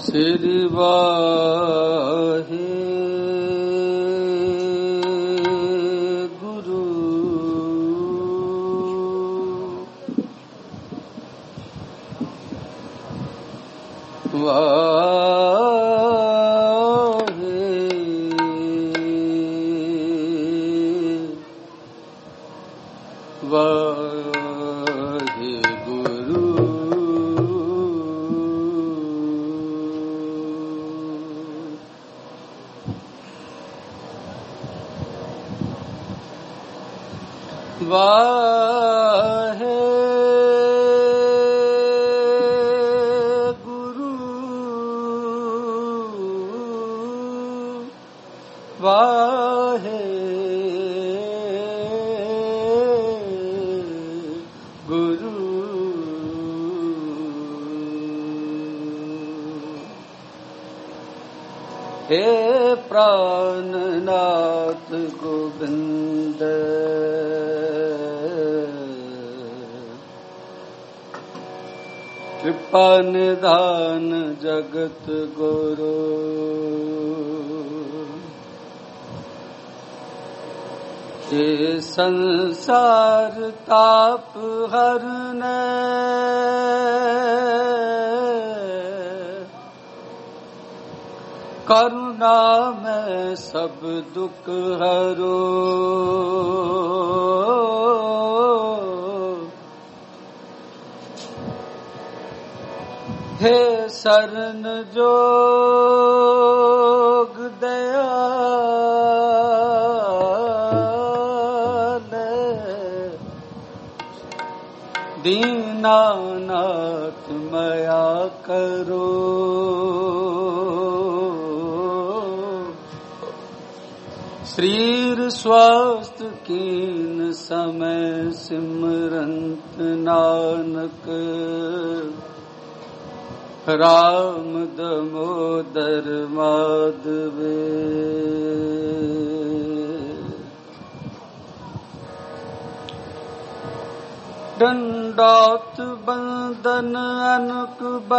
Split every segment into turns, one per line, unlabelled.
श्री वाहे गुरु वाहे वाहे गुरु वाहे गुरु वाहे गुरु हे प्राणनाथ गोविंद कृपा निधान जगत गुरु ये संसार ताप हरने करुणा में सब दुख हरो हे शरण जोग दयाल दीनानाथ मया करो शरीर स्वस्थ कीन समय सिमरंत नानक राम दामोदर माधवे दंडौत बंदन अनक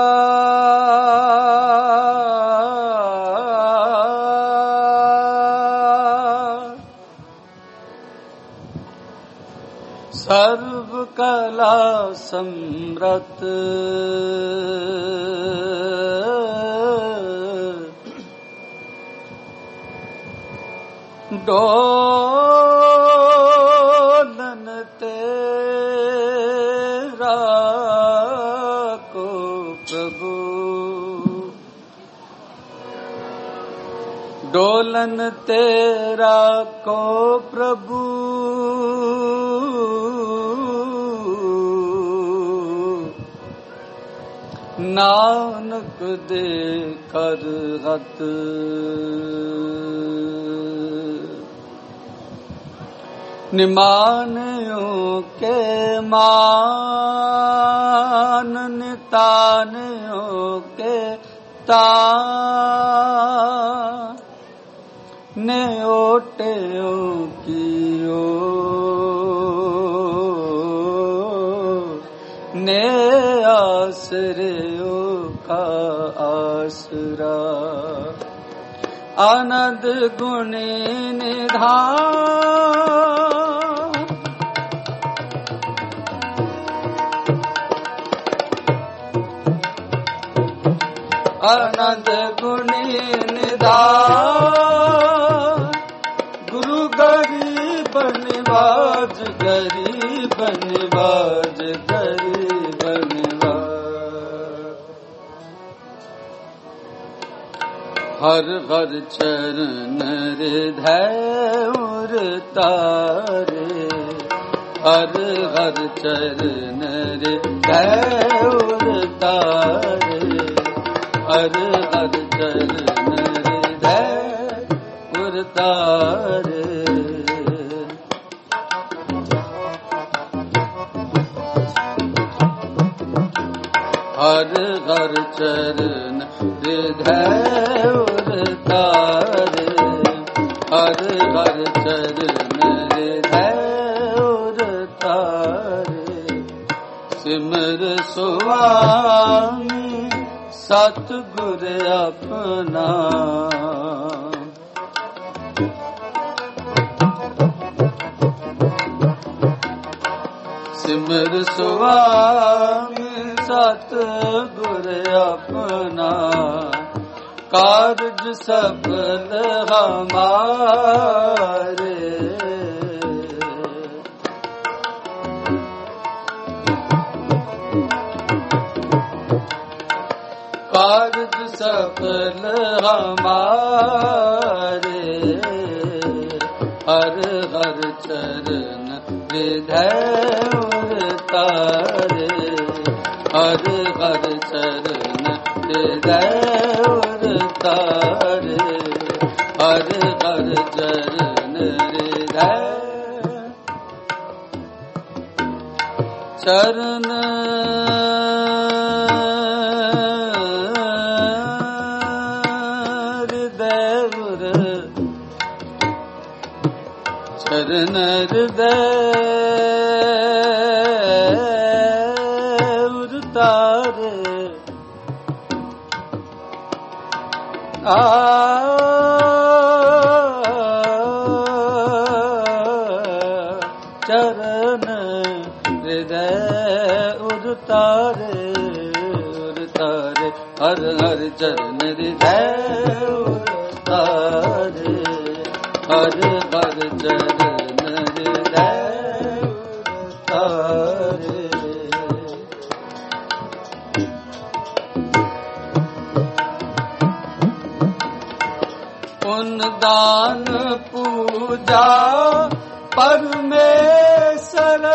सर्व कला समृत डोलन तेरा को प्रभु डोलन तेरा को प्रभु नानक दे कर हत निमानियों के मान नितानियों के तान ने ओटियों की ने आसरियों का आसरा आनंद गुणी निधान आनंद गुणी निधान गुरु गरीब निवाज गरीब निवाज गरीब निवाज हर हर चरण हृदय तारे हर हर चरण हृदय तारे हर हर चरण हृदय तारे हर हर चरण हृदय तारे हर हर चरण हृदय तारे सिमर सुवामी सतगुर अपना। सिमर स्वामी सतगुर अपना, कारज सफल हमारे। कारज सफल हमारे, हर हर चरण हृदय तारे। हर हर चरण हृदय तारे। हर हर चरण हृदय चरण चरण हृदय तारे। चरण हृदय उतारे उतारे। हर हर चरण हृदय उतारे। हर हर चरण हृदय तारे। पुन दान पूजा परमेश्वर,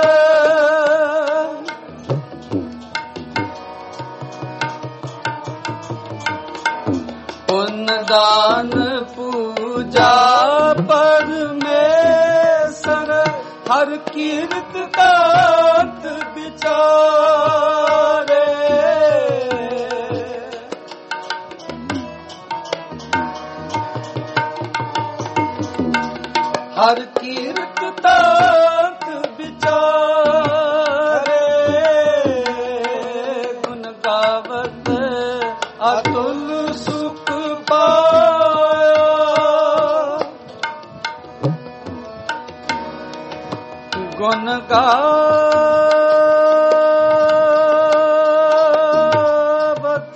पुन दान पूजा परमेश्वर, हर कीर्त तात विचारे। हर कीर्त तात विचारे। गुण गावत अतुल सुख पाया। गुण गावत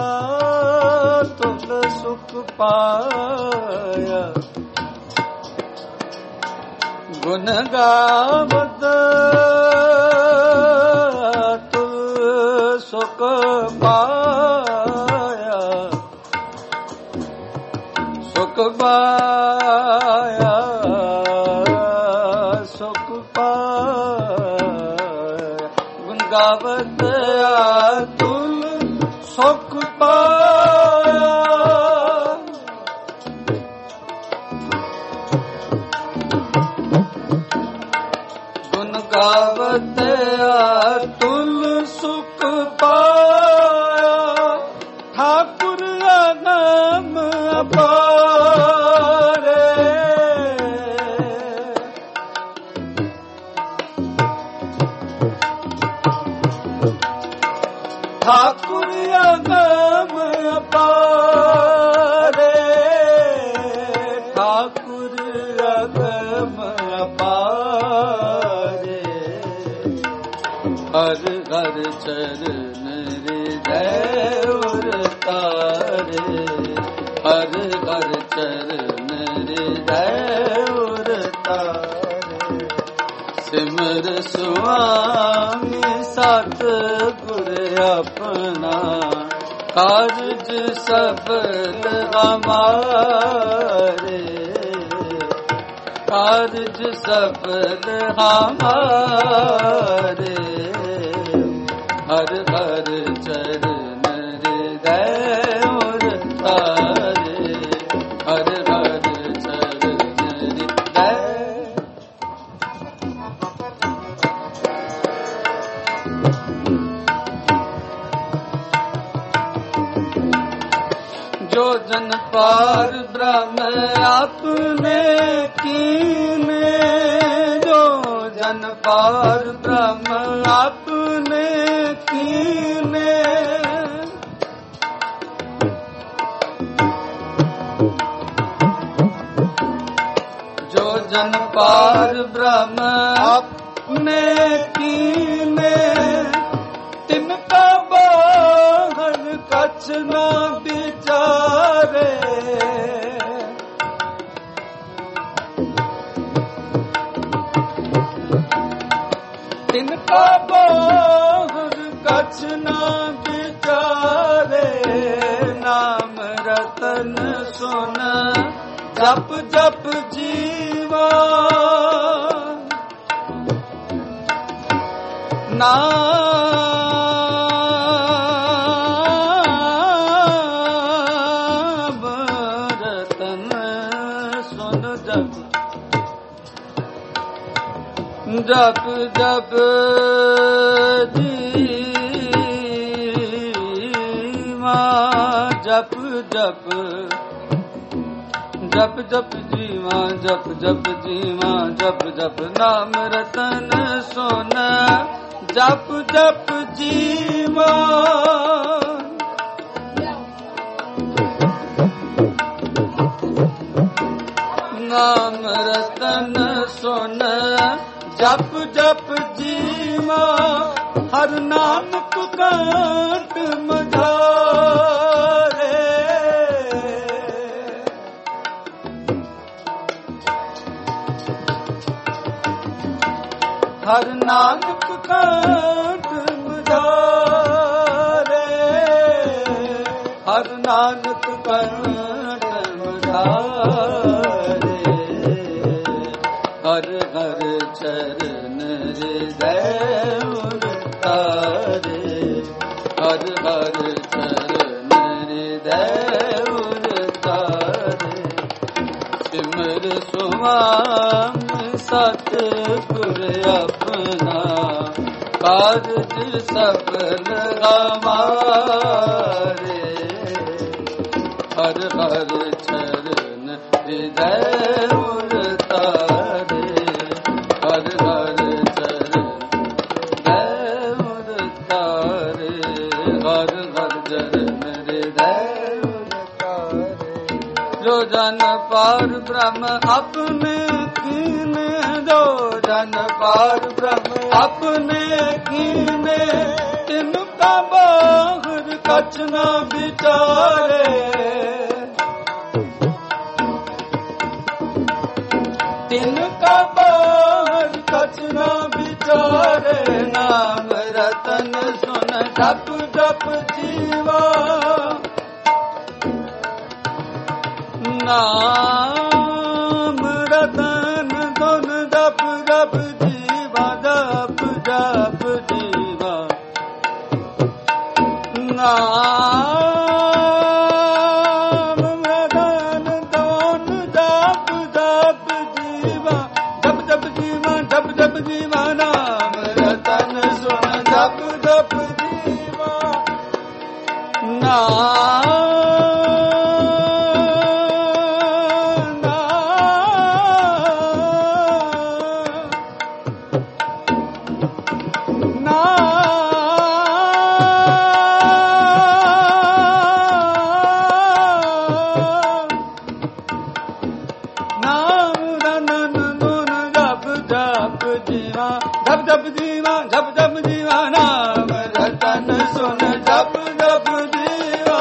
अतुल सुख पाया। गुण गावत अतुल सुख पाया। सुख पाया सुख पाया। गुण गावत अतुल सुख पाया। गुण गावत अतुल सुख पाया। ठाकुर अगम अपारे। ठाकुर अगम अपारे। ठाकुर अगम अपारे। हर हर चरण हृदय तारे। हर हर चरण हृदय तारे। सिमर स्वामी सतगुर अपना, कारज सफल हमारे। कारज सफल हमारे। हर हर चरण हृदय तारे। हर हर चरण हृदय। जो जन पार ब्रह्म आपने कीने। जो जन पार ब्रह्म आपने कीने। जन पार ब्रह्म अपने कीने, तिनका बाहर कछ न विचारे। तिनका बाहर कछ न विचारे, नाम रतन सुन जप जप जीवा, नाम रतन सुन जप जप जप जीवा, जप जप जप जप जीवा, जप जप जीवा, जप जप नाम रतन सुन जप जप जीवा। नाम रतन सुन जप जप जीवा, हर नानक कंठ मझारे। हर नानक कंठ मझारे, हर नानक कंठ मझारे। हर हर चरण हृदय उतारे, हर हर चरण हृदय उतारे। सिमर सुहाम सतगुर अपना, कारज सफल हमारे। हर हर चरण हृदय उतारे, हर हर चरण हृदय उतारे, हर हर चरण हृदय उतारे। जो जन पार ब्रह्म अपने कीने, जो जन पार ब्रह्म अपने कीने, तिनका बाहर कछ न विचारे। तिनका बाहर कछ न विचारे, नाम रतन सुन जप जप जीवा। नाम रतन सुन जप जप जीवा, जप जप जीवा। नाम रतन सुन जप जप जीवा, जप जप जीवा, जप जप जीवा। नाम रतन सुन जप जप जीवा। नाम जप जप जीवा, जप जप जीवा। नाम रतन सुन जप जप जीवा,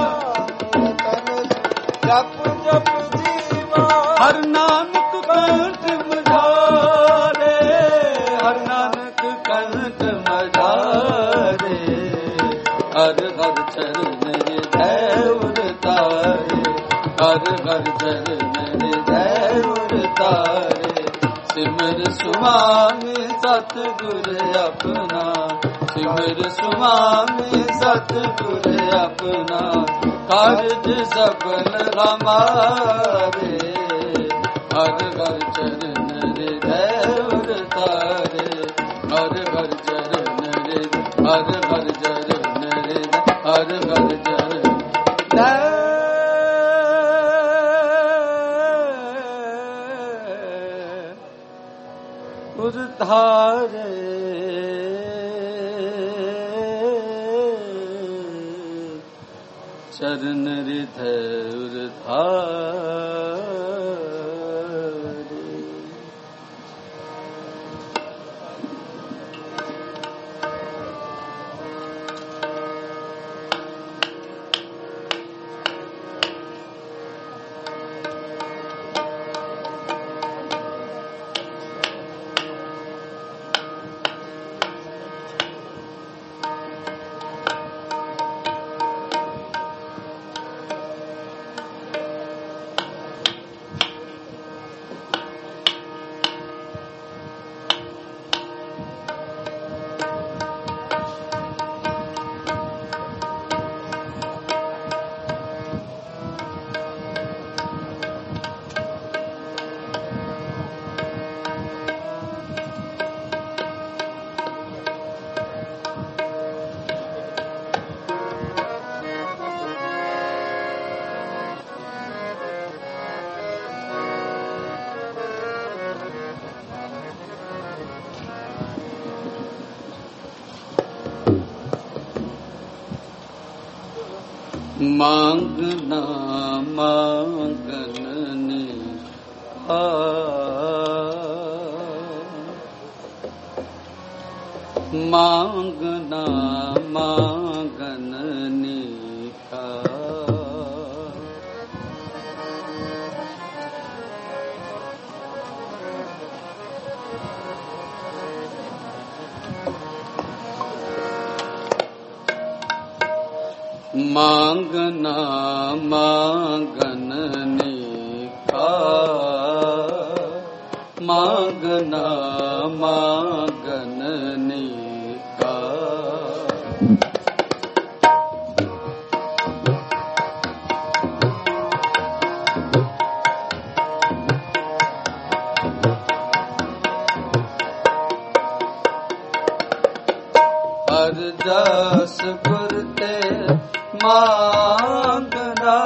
जप जप जीवा। हर नानक कंठ मझारे, हर नानक कंठ मझारे। हर हर चरण हृदय उतारे, हर हर चरण हृदय उतारे। सिमर सुहामी सतगुर अपना, सिमर सुहामी सतगुर अपना, कारज सफल हमारे। हर हर चरण हृदय उतारे, हर हर चरण हृदय, हर हर चरण हृदय, हर हर चरण उतारे। चरण हृदय उतारे। मांगना मांगननी मांगना मांगननी का मांगना मांगननी का मांगना मांगननी का अरदास गुर ते मांगना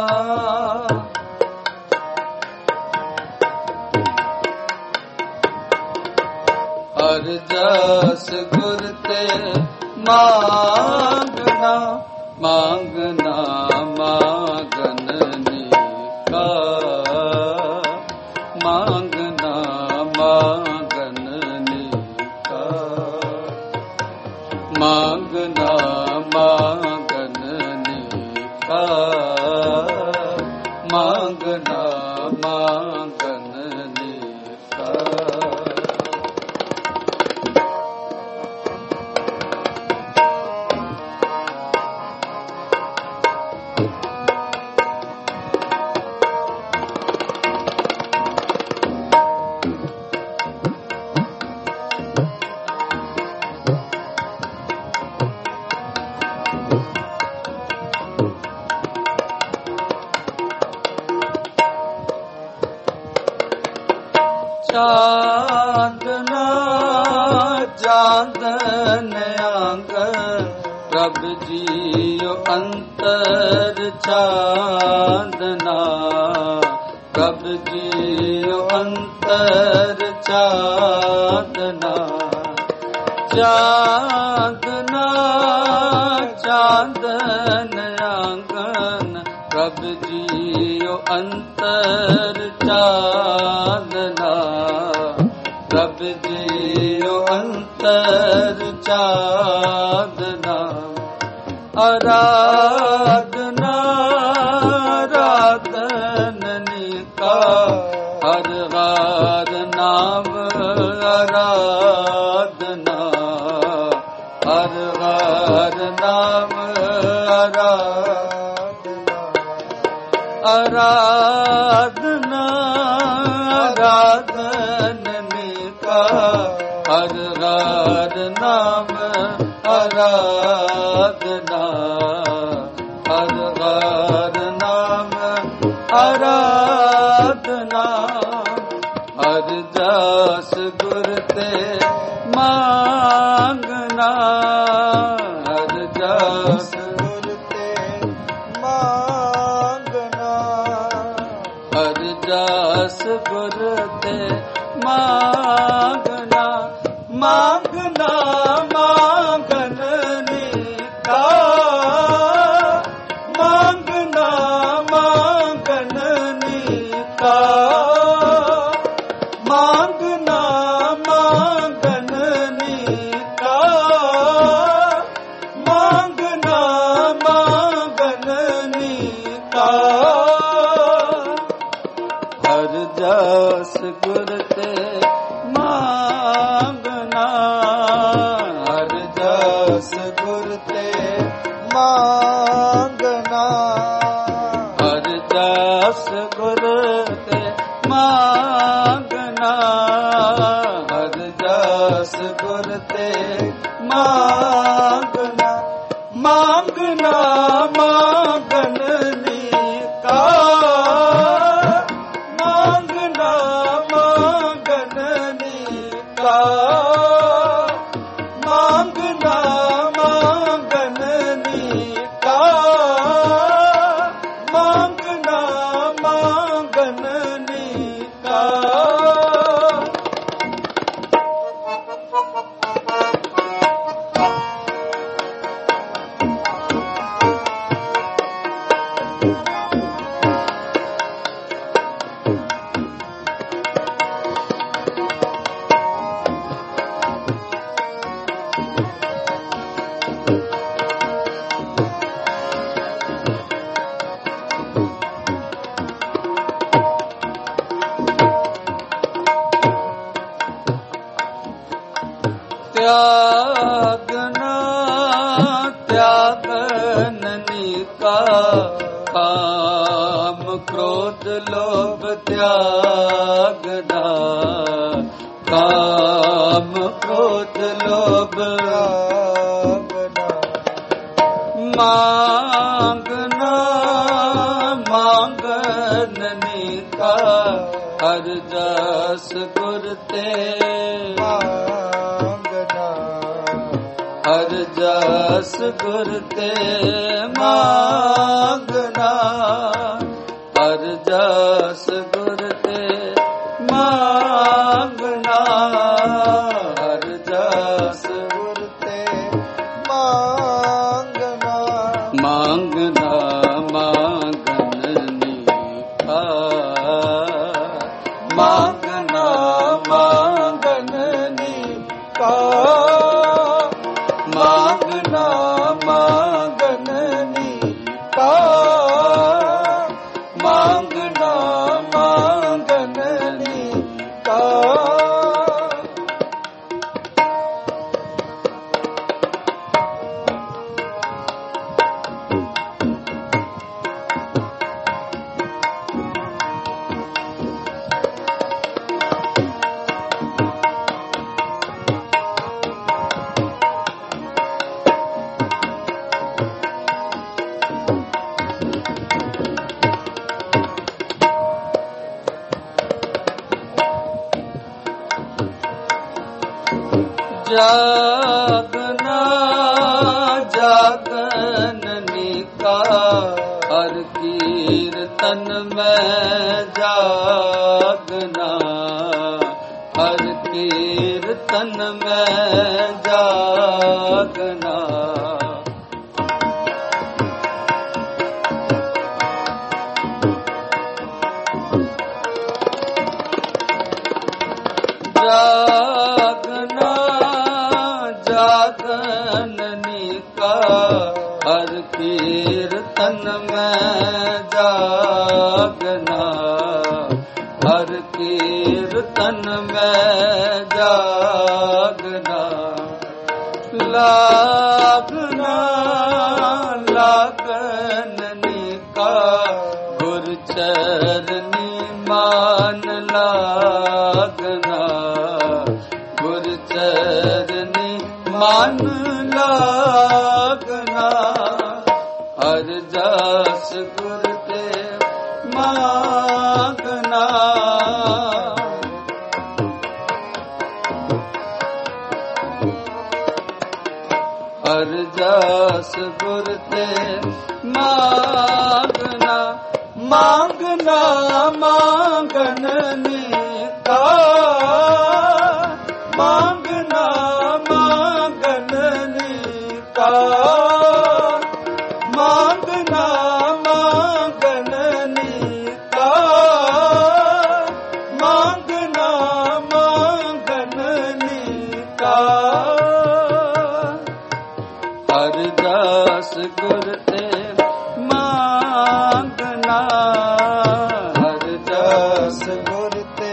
अरदास गुर ते मांगना मांगना मांगननी का मांगना मांगननी का मांगना मांगननी का मांगना मांगननी का चांदना चांदन आंग प्रभ जियो अंतर चांदना प्रभ जियो अंतर चांदना चांदना चांदन आंगन प्रभ जियो अंतर चांदना प्रभ जियो अंतर चांदना आराधना आराधननी का हर हर नाम आराधना हर हर नाम आराधना आराधना आराधननी का हर हर नाम आराधना हर हर नाम आराधना अरदास गुर ते मांगना अरदास गुर ते मांगना अरदास गुर ते मांगना मांगना मांगननी का मांगना मांगननी का मांगना मांगननी का मांगना मांगननी का अरदास गुर ते मांगना अरदास गुर ते मांगना अरदास गुर ते मांगना अरदास गुर ते मांगना मांगना मांगननी का मांगना मांगननी का मांगना मांगननी का मांगना मांगननी का त्यागना त्यागन नीका काम क्रोध लोभ त्यागना काम क्रोध लोभ मांगना मांगन नीका हर जस गुर ते मांगना हर जस गुर ते मांगना हर जस गुर ते मांगना हर जस गुर ते मांगना मांगना मांगन नीका मांगना मांगन नीका मांगना मांगन नीका मांगना मांगन नीका जागना जागन नीका हर कीर्तन में जागना हर कीर्तन में जागना जागना जागन नीका हर कीर्तन में जागना हर कीर्तन में जागना लागना लागन नीका गुर चरनी मान लागना गुर चरनी मान लागना हर जस गुर ते मांगना हर जस गुर ते मांगना मांगना मांगन नीका मांगना मांगन नीका मांगना मांगन नीका मांगना मांगन नीका हर जस गुर ते मांगना हर जस गुर ते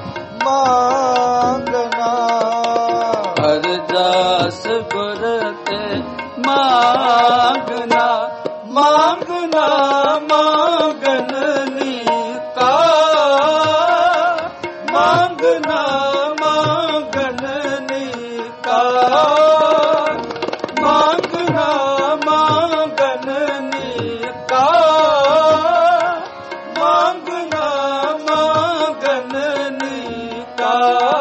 मांगना हर जस गुर ते मांगना मांगना मांगन नीका मांगना मांगन नीका मांगना मांगन नीका मांगना मांगन नीका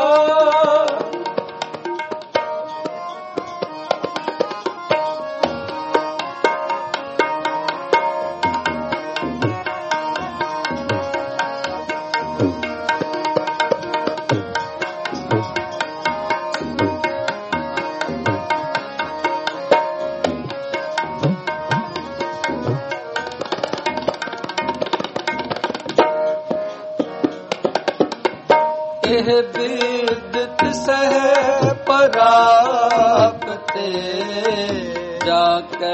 ਇਹ ਬਿਦਤ ਸਹਿ ਪਰਾਪਤੇ ਜਾ ਕੇ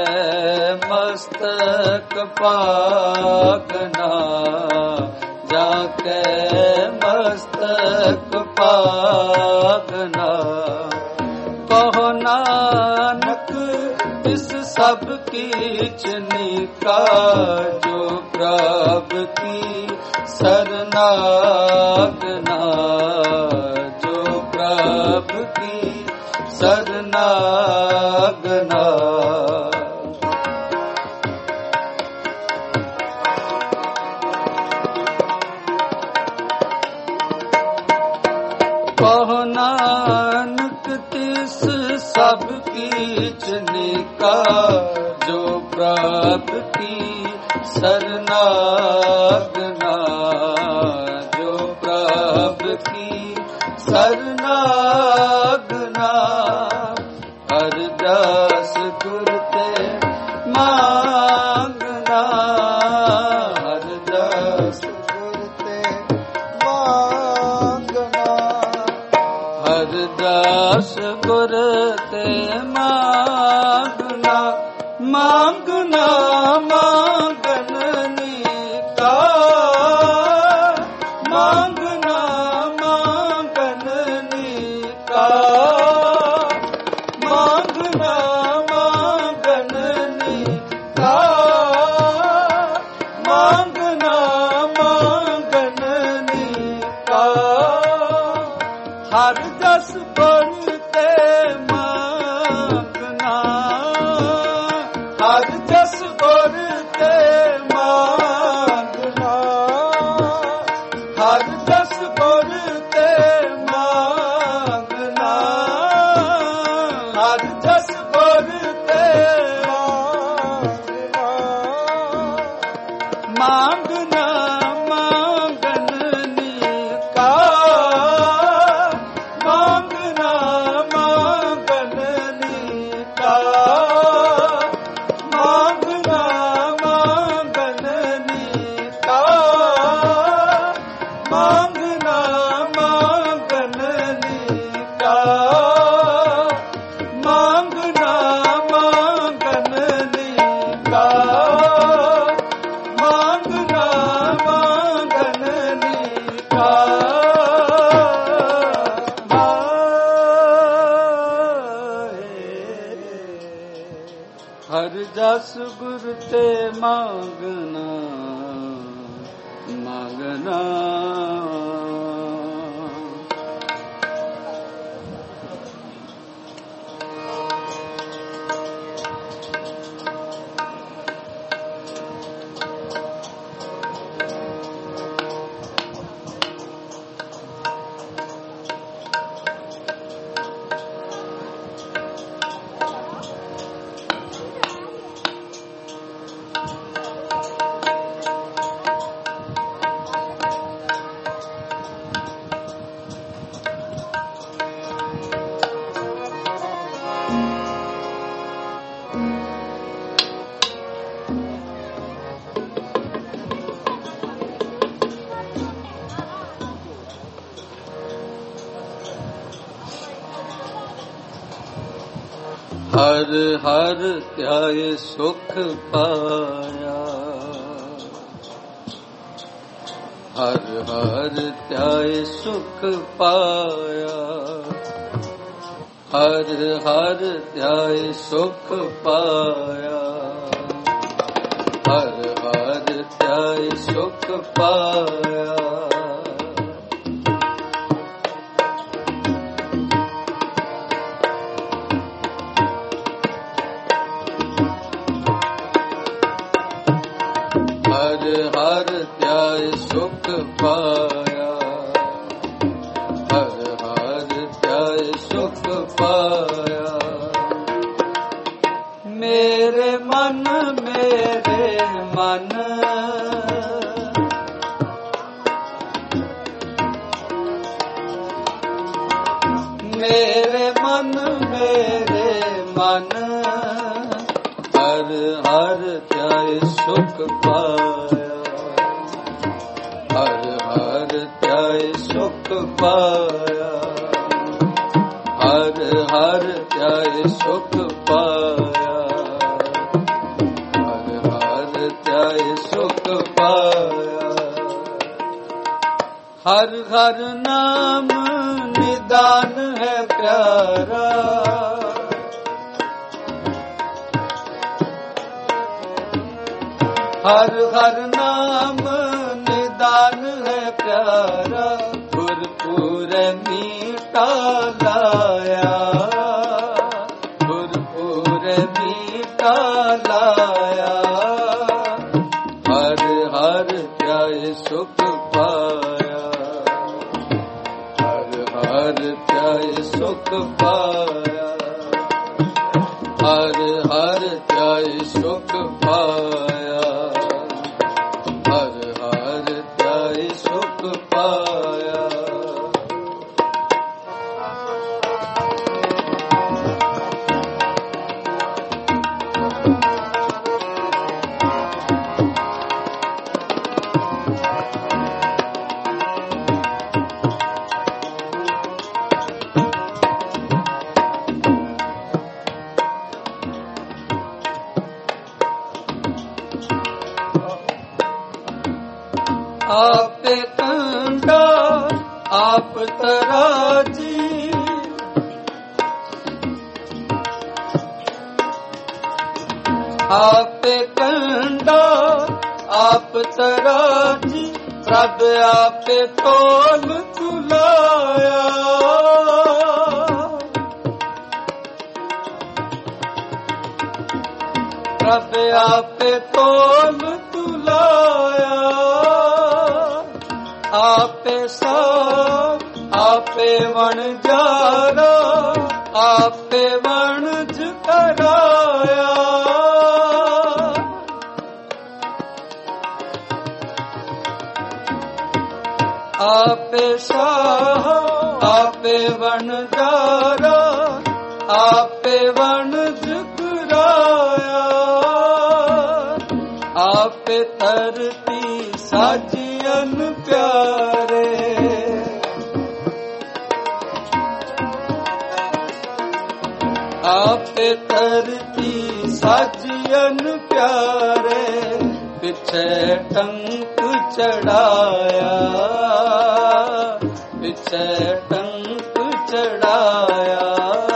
ਮਸਤਕ ਪਾਗਨਾ ਜਾ ਕੇ ਮਸਤਕ ਪਾਗਨਾ ਕਹੋ सब कीच निका, जो प्रभु की सरनागना, जो प्रभु की सरनागना। कहो नानक तिस सब कीच निका, जो प्रभु की सरनागना, जो प्रभु की सरनागना। अरदास गुर ते मांगना, अरदास गुर ते मांगना, अरदास गुर ते मांगना। मांगना मांगन नीका, मांगना मांगन नीका, मांगना मांगन नीका, मांगना मांगन नीका। हर जस गुर ते मांगना, हर जस गुर ते मांगना, हर जस गुर ते मांगना, हर जस गुर ते मांगना। मांगना मांगन नीका, मांगना मांगन नीका, मांगना मांगन नीका, मांगना मांगन नीका, मांगना मांगन नीका, मांगना मांगन नीका। हर जस गुर ते मांगना, मांगना। हर हर ध्याय सुख पाया, हर हर ध्याय सुख पाया, हर हर ध्याय सुख पाया, हर हर ध्याय सुख पाया। हर हर ध्याय सुख पाया, हर हर ध्याय सुख पाया। मेरे मन, मेरे मन, मेरे मन, मेरे मन, हर हर ध्याय सुख पाया, हर हर ध्याय सुख पाया, हर हर ध्याय सुख पाया, हर हर ध्याय सुख पाया। हर हर नाम निदान है प्यारा, हर हर नाम निदान है प्यारा, गुरपुर मीठा लाया, गुरपुर मीठा लाया। हर हर प्यारे सुख पाया, हर हर प्यारे सुख पाया, हर हर प्यारे सुख पाया, हर हर प्यारे सुख पाया। आपे कंडा आप तराजी, आपे कंडा आप तराजी, प्रभ आपे तोल तुलाया, प्रभ आपे तोल तुलाया। आपे साफ आपे वणजारा, आपे वणज कराया, आपे शाह आपे वणजारा, आपे वणज कराया। आपे धरती साजियन प्यारे, आपे धरती साजियन प्यारे, पिछे टंक चढ़ाया, पिछे टंक चढ़ाया।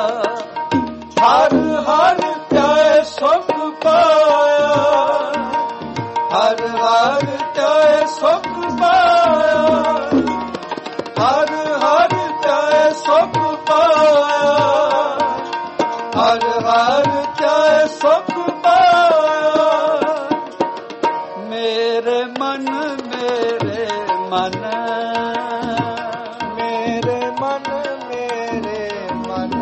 हर हर प्यारे सुख पाया, हर हर प्यारे सुख पाया, हर हर प्यारे सुख पाया, हर हर प्यारे सुख पाया। मेरे मन मेरे मन, मेरे मन मेरे मन,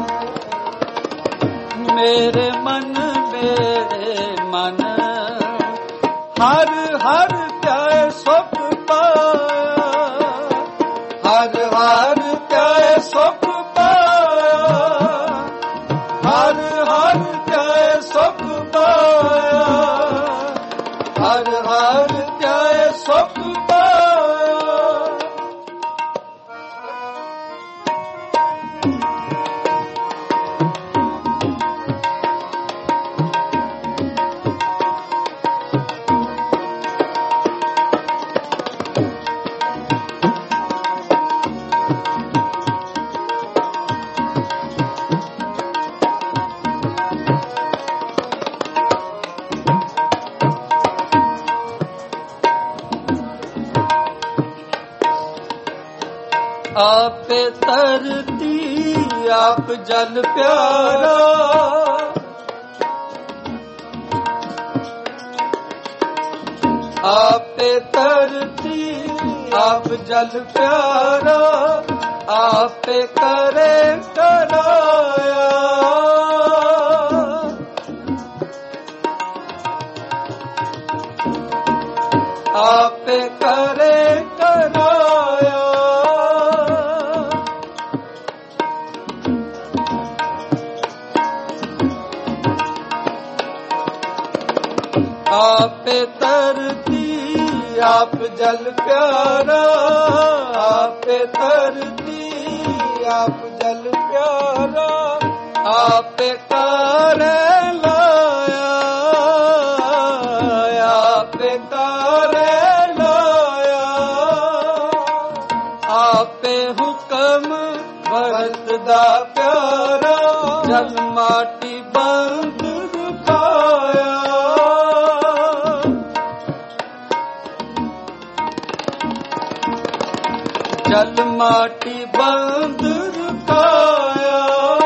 मेरे मन मेरे मन, हर हर प्यारे सुख पाया, हर हर प्यारे सुख पाया, हर हर प्यारे सुख पाया, हर हर प्यारे सुख पाया। आपे धरती आप जल प्यारा, आपे धरती आप जल प्यारा, आपे करे कराया, आपे करे कराया। आपे धरती आप जल प्यारा, आपे धरती आप जल प्यारा, आपे करे लाया, आपे करे लाया। आपे हुक्म भरत दा प्यारा, जल माटी बंद रुकाया, जल माटी बंद रखाया,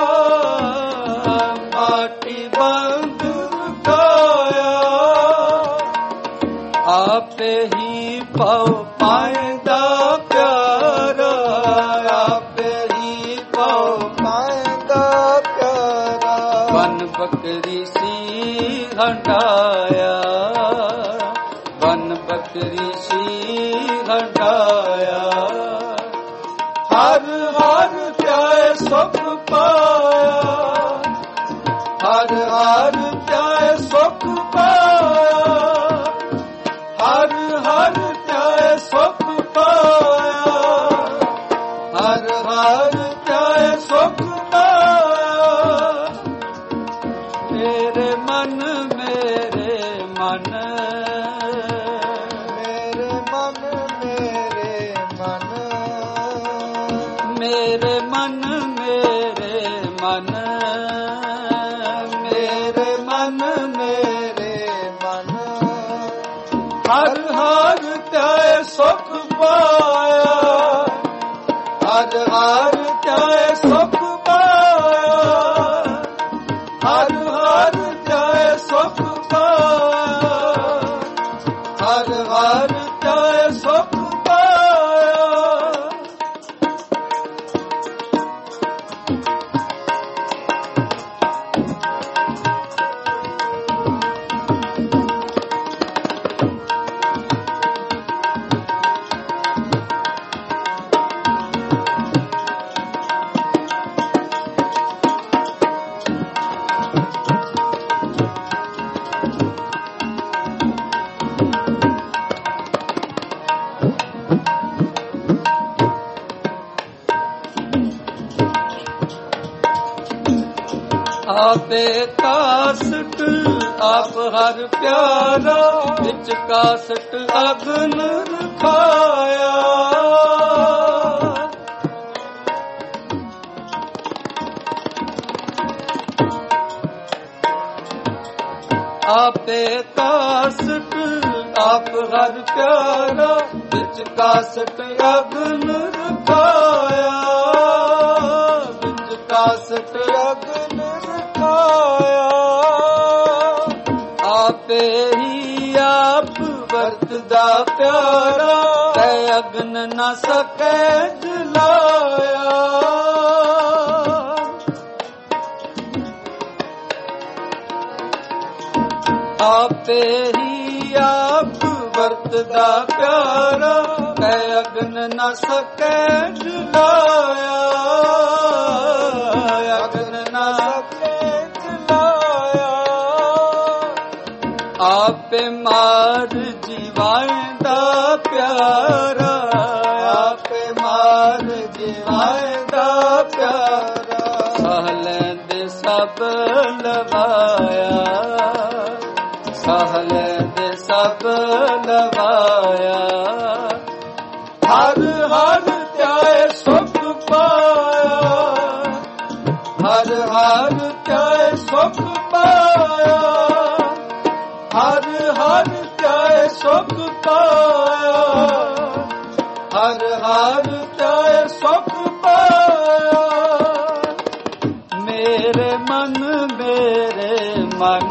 माटी बंद रखाया। आपे ही पाओ पाएंदा प्यारा, आपे ही पाओ पाएंदा प्यारा। बन बकरी सी हटाया, बन बकरी सी हटाया। हर हर प्याए सुख पाया, हर हर प्याए सुख पाया, हर हर प्याए सुख पाया, हर हर प्याए सुख पाया। मेरे मन मेरे मन, मेरे मन मेरे मन, मेरे मन मेरे मन, मेरे मन मेरे मन। हर हर त्याए सुख पाया, हर हर त्याए सुख पाया, हर हर त्याए सुख पाया, हर हर त्याए सुख पाया। आपे कासट आप हर प्यारा, विच कासट अग्न रखाया। आपे कासट आप हर प्यारा, विच कासट अग्न रखाया, विच कासट अग्न रखाया। आपे ही आप वरतदा प्यारा, तै अग्न न सके जलाया। आपे ही आप वरतदा प्यारा, तै अग्न न सके जलाया, अग्न न सके जलाया। आपे मार जीवाएंदा प्यारा, आपे मार जीवाएंदा प्यारा। सहलेंदे सब लवाया, सहलेंदे सब लवाया। हर हर त्याए सुख पाया, हर हर त्याए सुख पाया, हर हर त्याए सुख पाया, हर हर त्याए सुख पाया। मेरे मन मेरे मन,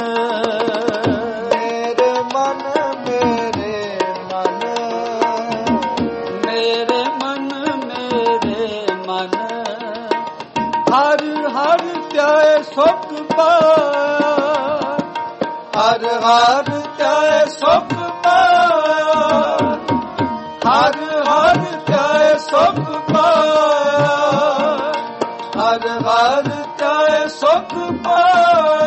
मेरे मन मेरे मन, मेरे मन मेरे मन। हर हर त्याए सुख पाया, हर हर त्याए सुख पाया, हर हर त्याए सुख पाया, हर हर त्याए सुख पाया।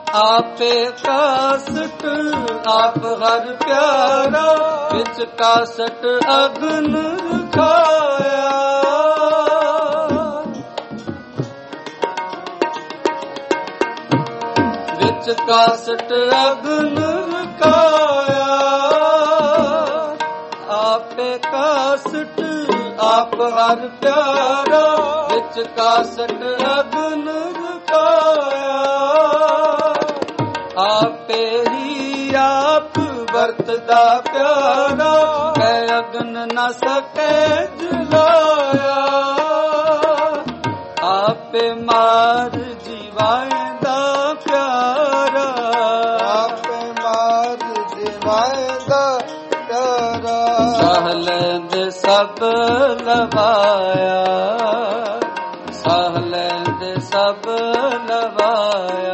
आपे कासट आप हर प्यारा, विच कासट अग्न रखाया। विच कासट अग्न रखाया। आपे कासट आप हर प्यारा, विच कासट अग्न रखाया। आपे ही आप वरतदा प्यारा, कै अग्न न सके जलाया। आपे मार जीवाएंदा प्यारा, आपे मार जीवाएंदा प्यारा। सहलैंद सब लवाया, सहलैंद सब लवाया।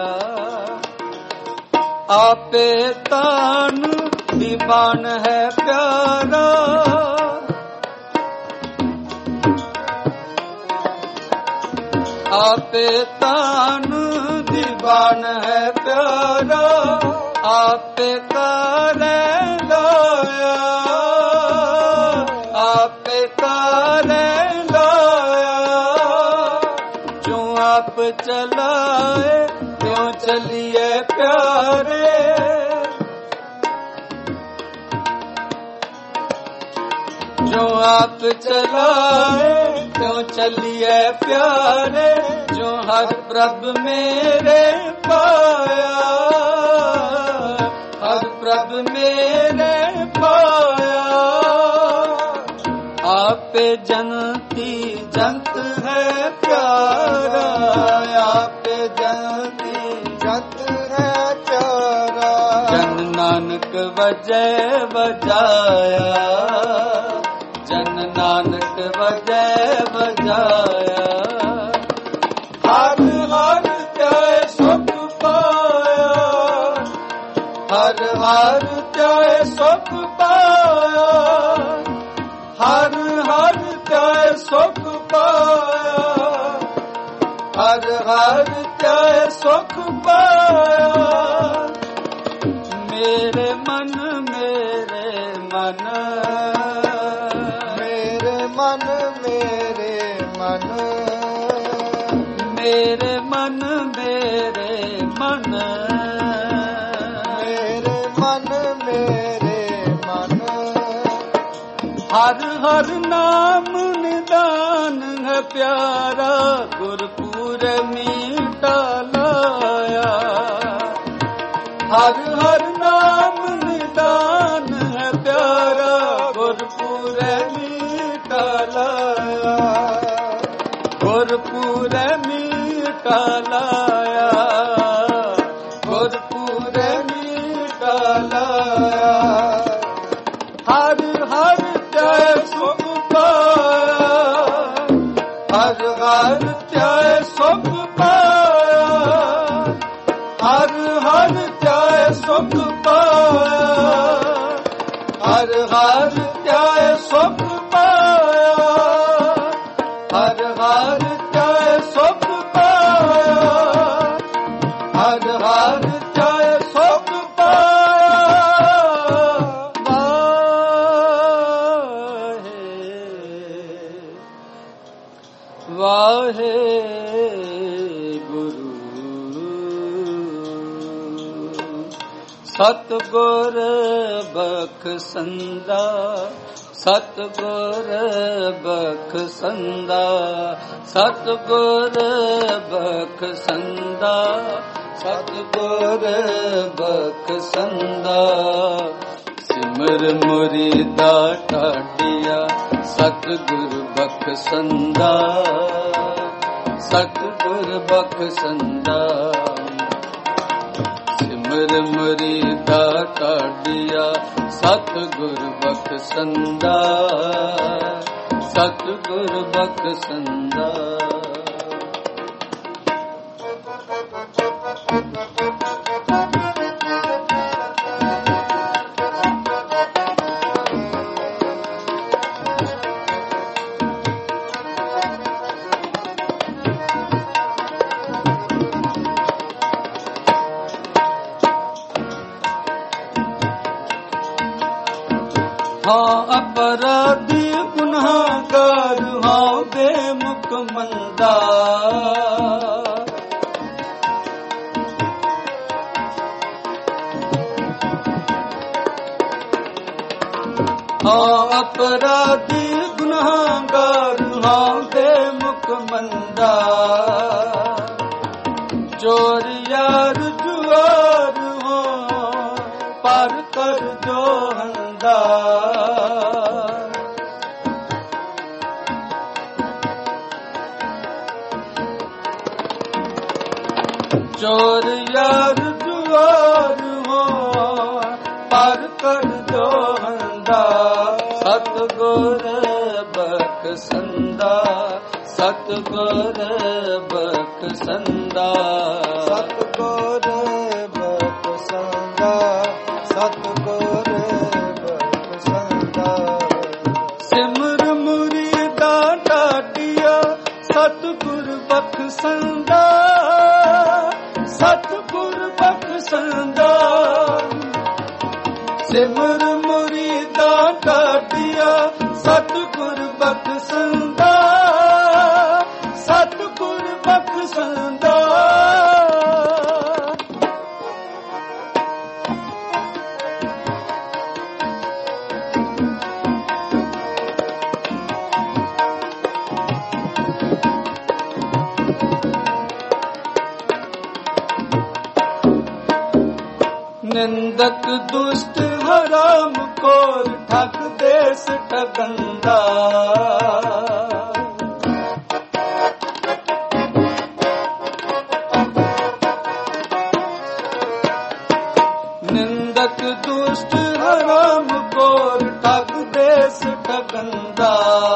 आपे तान दीवान है प्यारा, आपे तान दीवान है प्यारा। आपे काले लाया, आपे काले लाया। जो आप चलाए त्यों चलिए प्यारे, जो आप चलाए त्यों चलिए प्यारे। जो हर प्रभ मेरे पाया, हर प्रभ मेरे पाया। आपे जनती जंत है प्यारा, आपे जनती जंत है प्यारा। जन नानक वजय बजाया, जन नानक वजय बजाया। हर हर त्याय सुख पाया, हर हर त्याय सुख पाया। हर हर त्याय सुख पाया, हर हर त्याय सुख पाया। मेरे मन मेरे मन, मेरे मन मेरे मन, मेरे मन मेरे मन, मेरे मन मेरे मन। हर हर नाम निदान है प्यारा, गुरपुर मीठा लाया। हर हर नाम निदान है प्यारा, गुरपुर मीठा लाया। गुरपुर मीठा लाया, गुरपुर मीठा लाया। हर हर त्याय सुख पाया, हर हर त्याय सुख पाया। हर हर त्याय सुख पाया, हर हर त्याय सुख पाया। हर हर त्याय सुख पाया, हर हर त्याय सुख पाया। वाहे वाहे गुरु सतगुर बख्शंदा, सतगुर बख्शंदा, सतगुर बख्शंदा, सतगुर बख्शंदा। सिमर मुरीदा ठाडिया, सतगुर बख्शंदा, सतगुर बख्शंदा। सिमर मुरीदा ठाडिया, सतगुर बख्शंदा, सतगुर बख्शंदा। ਹਾਂ ਅਪਰਾਧੀ ਗੁਨਾਹਗਾਰ ਹਾਂ ਬੇਮੁਖ ਮੰਦਾ ਹਾਂ ਅਪਰਾਧੀ ਗੁਨਾਹਗਾਰ ਹਾਂ ਬੇਮੁਖ ਮੰਦਾ ਚੋਰ ਯਾਰ ਜੁਆਰ ਹੋ ਪਰ ਕਰ ਜੋ ਹੰਦਾ ਚੋਰ ਯਾਰ ਜੁਆਰ ਹੋ ਪਰ ਕਰ ਜੋ ਹੰਦਾ ਸਤਿਗੁਰ ਬਖਸ਼ੰਦਾ ਸਤਿਗੁਰ ਬਖਸ਼ੰਦਾ
ਸਤਿਗੁਰ ਬਖਸ਼ੰਦਾ ਸਤਿਗੁਰ ਬਖਸ਼ੰਦਾ
ਸਿਮਰ ਮੁਰੀਦਾ ਢਾਡੀਆ ਸਤਿਗੁਰ ਬਖਸ਼ੰਦਾ ਸਤਿਗੁਰ ਬਖਸ਼ੰਦਾ ਸਿਮਰ ਮੁਰੀਦਾ ਢਾਡੀਆ ਸਤਿਗੁਰ ਬਖਸ਼ੰਦਾ ਸਤਿਗੁਰ ਬਖਸ਼ੰਦਾ ਨਿੰਦਕ ਦੁਸ਼ਟ ਹਰਾਮ ਕੋਰ ਠੱਗ ਦੇਸ ਠਗੰਦਾ ਨਿੰਦਕ ਦੁਸ਼ਟ ਹਰਾਮ ਕੋਰ ਠੱਗ ਦੇਸ ਠਗੰਦਾ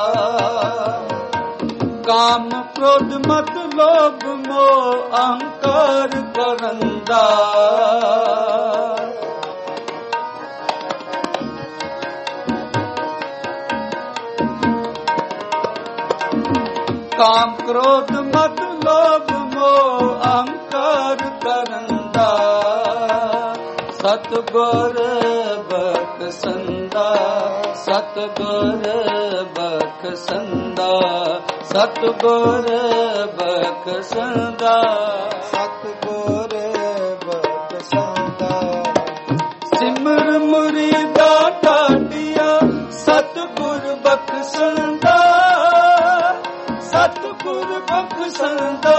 ਕਾਮ ਕ੍ਰੋਧ ਮਤ ਲੋਭ ਮੋਹ ਅਹੰਕਾਰ ਕਰੰਦਾ ਕਾਮ ਕ੍ਰੋਧ ਮਤ ਲੋਭ ਮੋਹ ਅਹੰਕਾਰ ਕਰੰਦਾ ਸਤਿਗੁਰ ਬਖਸ਼ੰਦਾ ਸਤਿਗੁਰ ਬਖਸ਼ੰਦਾ ਸਤਿਗੁਰ ਬਖਸ਼ੰਦਾ
ਸਤਿਗੁਰ ਬਖਸ਼ੰਦਾ
ਸਿਮਰ ਮੁਰੀਦਾ ਢਾਡੀਆ ਸਤਿਗੁਰ ਬਖਸ਼ੰਦਾ ਸਤਿਗੁਰ ਬਖਸ਼ੰਦਾ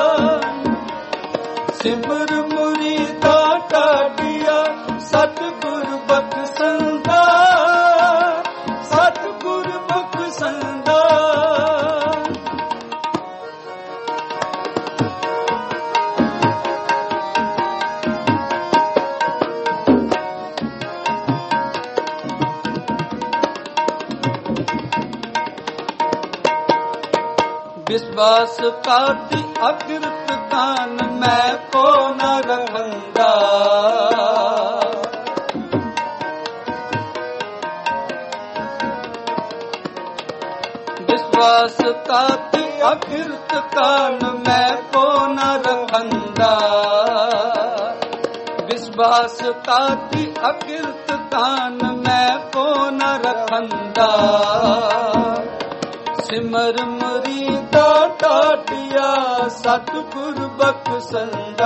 ਸਿਮਰ ਮੁਰੀਦਾ ਢਾਡੀਆ ਸਤਿਗੁਰ ਬਖਸ਼ੰਦਾ ਸਤਿਗੁਰ ਬਖਸ਼ੰਦਾ विश्वास काति अकृत कान मैं को न रखंदा विश्वास काति अकृत कान मैं को न रखंदा विश्वास काति अकृत कान मैं को न रखंदा सिमर मुरीदा ढाडिया सतगुर बख्शंदा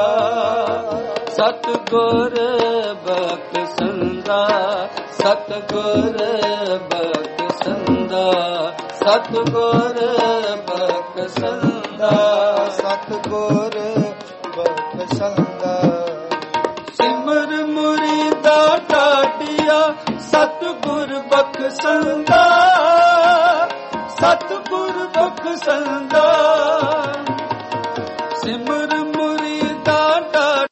सतगुर बख्शंदा सतगुर बख्शंदा सतगुर बख्शंदा
सतगुर बख्शंदा
सिमर मुरीदा ढाडिया सतगुर बख्शंदा सतगुर बख्शंदा सिमर मुरीदा ढाडिया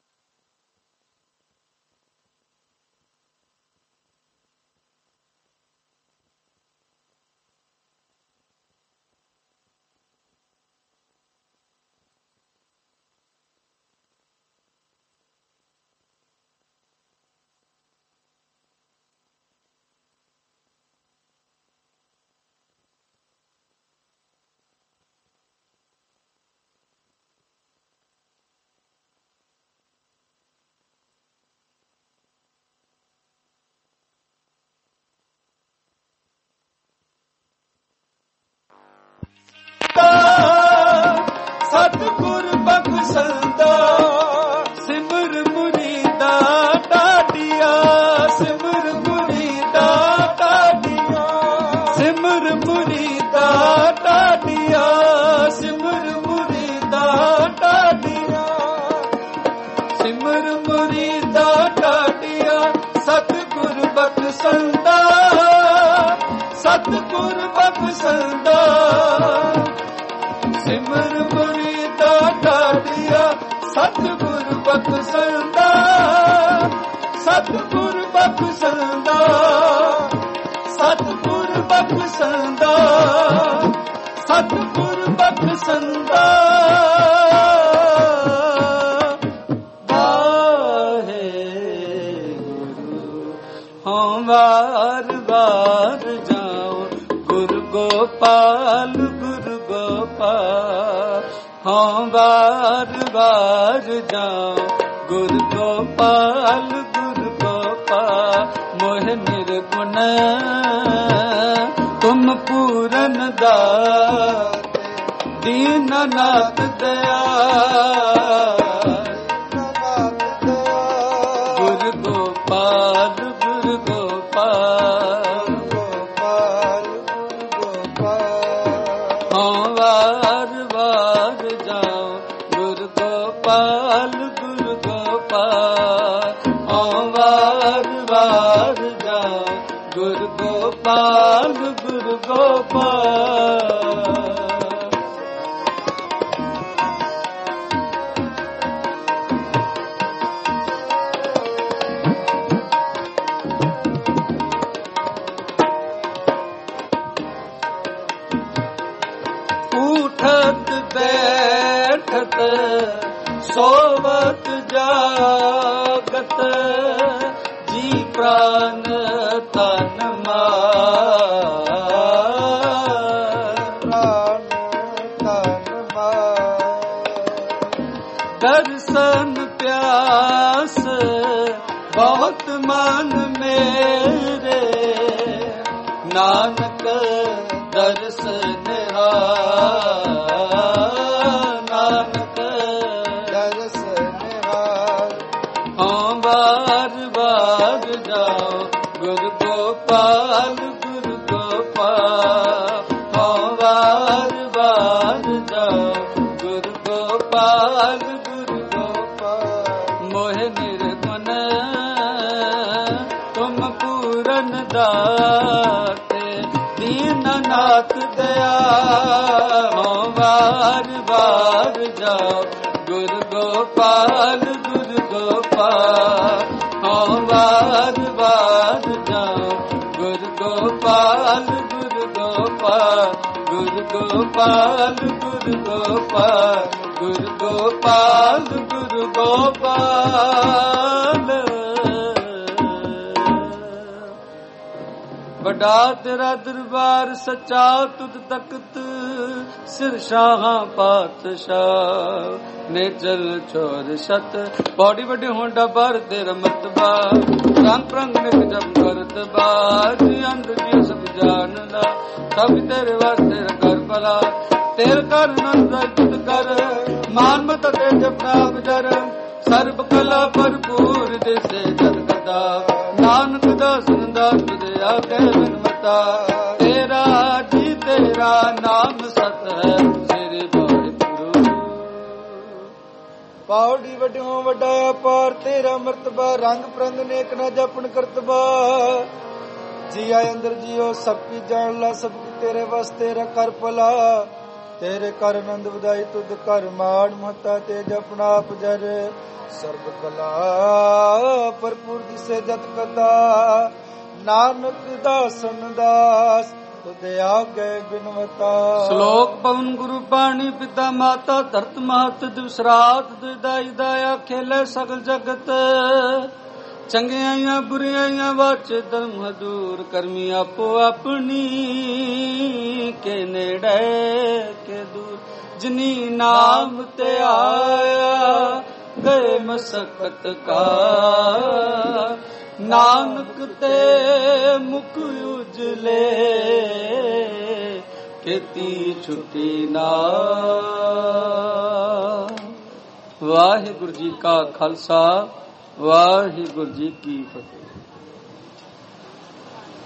ਸਤਿਗੁਰ ਬਖਸ਼ੰਦਾ ਸਿਮਰ ਮੁਰੀਦਾ ਢਾਡੀਆ ਸਿਮਰ ਮੁਰੀਦਾ ਢਾਡੀਆ ਸਿਮਰ ਮੁਰੀਦਾ ਢਾਡੀਆ ਸਿਮਰ ਮੁਰੀਦਾ ਢਾਡੀਆ ਸਿਮਰ ਮੁਰੀਦਾ ਢਾਡੀਆ ਸਤਿਗੁਰ ਬਖਸ਼ੰਦਾ ਸਤਿਗੁਰ ਬਖਸ਼ੰਦਾ ਸਿਮਰ ਮੁਰੀਦਾ ਢਾਡੀਆ ਸਤਿਗੁਰ ਬਖਸ਼ੰਦਾ ਸਤਿਗੁਰ ਬਖਸ਼ੰਦਾ ਸਤਿਗੁਰ ਬਖਸ਼ੰਦਾ ਸਤਿਗੁਰ ਬਖਸ਼ੰਦਾ ਵਾਰ ਵਾਰ ਜਾਓ ਗੁਰੂ ਗੋਪਾਲ ਗੁਰੂ ਗੋਪਾਲ ਹਾਂ ਵਾਰ ਵਾਰ ਜਾਓ ਗੁਰੂ ਗੋਪਾਲ ਗੁਰੂ ਗੋਪਾਲ ਮੋਹ ਨਿਰਗੁਣ ਤੁਮ ਪੂਰਨ ਦਾਤੇ ਦੀਨਨਾਥ ਦਇਆ ਗੁਰੂ ਗੋਪਾਲ ਗੁਰੂ ਗੋਪਾਲ ਗੋਪਾਲ ਗੁਰੂ ਗੋਪਾਲ ਹਾਂ ਵਾਰ ਵਾਰ ਜਾਓ ਗੁਰੂ ਗੋਪਾਲ ਗੁਰੂ ਗੋਪਾਲ ਹਾਂ ਵਾਰ ਵਾਰ ਜਾਓ ਗੁਰੂ ਗੋਪਾਲ ਗੁਰੂ ਗੋਪਾਲ ਬੈਠਤ ਸੋਵਤ ਜਾਗਤ ਜੀ ਪ੍ਰਾਨ ਤਨ ਮਾਨ ਦਰਸ਼ਨ ਪਿਆਸ ਬਹੁਤ ਮਨ ਮੇਰੇ ਨਾਨਕ ਦਰਸ ਨਿਹਾਲ ਗੁਰੂ ਗੋਪਾਲ ਗੁਰੂ ਗੋਪਾਲ ਹਾਂ ਵਾਰ ਵਾਰ ਜਾਓ ਗੁਰੂ ਗੋਪਾਲ ਗੁਰੂ ਗੋਪਾਲ ਮੋਹ ਨਿਰਗੁਣ ਤੁਮ ਪੂਰਨ ਦਾਤੇ ਦੀਨਨਾਥ ਦਇਆ ਹਾਂ ਵਾਰ ਵਾਰ ਜਾਓ ਗੁਰੂ ਗੋਪਾਲ ਗੁਰੂ ਗੋਪਾਲ ਹਾਂ ਵਾਰ ਵਾਰ ਜਾਓ ਗੁਰੂ ਗੋਪਾਲ ਗੁਰੂ ਗੋਪਾਲ ਗੁਰੂ ਗੋਪਾਲ ਗੁਰੂ ਗੋਪਾਲ ਗੁਰੂ ਗੋਪਾਲ ਗੁਰੂ ਗੋਪਾਲ ਵੱਡਾ ਤੇਰਾ ਦਰਬਾਰ ਸੱਚਾ ਤੁਧ ਤਖਤ ਸਿਰ ਸ਼ਾਹਾਂ ਪਾਤਸ਼ਾਹ ਨੇਜਲ ਚੋਰ ਸਤ ਪੌੜੀ ਵੱਡੇ ਹੋਂਡਾ ਭਰ ਤੇਰਾ ਮਰਤਬਾ ਰੰਗ ਪ੍ਰੰਗ ਨਿਕ ਜਪ ਕਰਤ ਬਾਜ ਅੰਧ ਜੀ ਸਭ ਜਾਣਦਾ ਸਭ ਤੇਰੇ ਵਾਸਤੇ ਕਰ ਭਲਾ ਤੇਰ ਕਰ ਨੰਦ ਤੁਧ ਕਰ ਮਾਨ ਮਤ ਤੇ ਜਪਨਾ ਬਜਰ ਸਰਬ ਕਲਾ ਭਰਪੂਰ ਦਿਸੇ ਜਨ ਕਦਾ ਨਾਨਕ ਦਾਸਨ ਦਾਸ ਤੁਦੇ ਆਗੇ ਬਿਨਮਤਾ ਤੇਰਾ ਜੀ ਤੇਰਾ ਨਾਮ ਸਤ ਹੈ ਸ੍ਰੀ ਵਾਹਿਗੁਰੂ
ਪੌੜੀ ਵੱਡਿਓ ਵੱਡਾ ਅਪਾਰ ਤੇਰਾ ਮਰਤਬਾ ਰੰਗ ਪ੍ਰੰਗ ਨੇਕ ਨਾ ਜਪਨ ਕਰਤਬਾ ਜੀ ਆਏ ਅੰਦਰ ਜੀਓ ਸਭ ਕੀ ਜਾਣ ਲਾ ਸਭ ਕੀ ਤੇਰੇ ਵਾਸਤੇ ਕਰ ਭਲਾ ਤੇਰੇ ਕਰ ਆਨੰਦ ਵਧਾਈ ਤੁਧ ਕਰ ਮਾਣ ਮਹਤਾ ਤੇ ਜਪਨਾ ਪਜਰ ਸਰਬ ਕਲਾ ਭਰਪੂਰ ਦਿਸੇ ਜਤ ਕਥਾ ਨਾਨਕ ਦਾਸਨ ਦਾਸ ਤੁਦੇ ਆਗੇ ਬਿਨਵਤਾ
ਸ਼ਲੋਕ ਪਵਨ ਗੁਰੂ ਬਾਣੀ ਪਿਤਾ ਮਾਤਾ ਧਰਤ ਮਾਤ ਦਿਵਸ ਰਾਤ ਦੁਦਾਈ ਦਾਇਆ ਖੇਲੇ ਸਗਲ ਜਗਤ ਚੰਗਿਆਈਆਂ ਬੁਰਿਆਈਆਂ ਵਾਚੇ ਧਰਮ ਹਦੂਰ ਕਰਮੀ ਆਪੋ ਆਪਣੀ ਕੇ ਨੇੜੇ ਕੇ ਦੂਰ ਜਿਨੀ ਨਾਮ ਤੇ ਆਇਆ ਗਏ ਮਸਕਤ ਕਾ ਨਾਨਕ ਤੇ ਮੁਖ ਉਜਲੇ ਕੀਤੀ ਛੁੱਟੀ ਨਾ। ਵਾਹਿਗੁਰੂ ਜੀ ਕਾ ਖਾਲਸਾ, ਵਾਹਿਗੁਰੂ ਜੀ ਕੀ ਫਤਿਹ।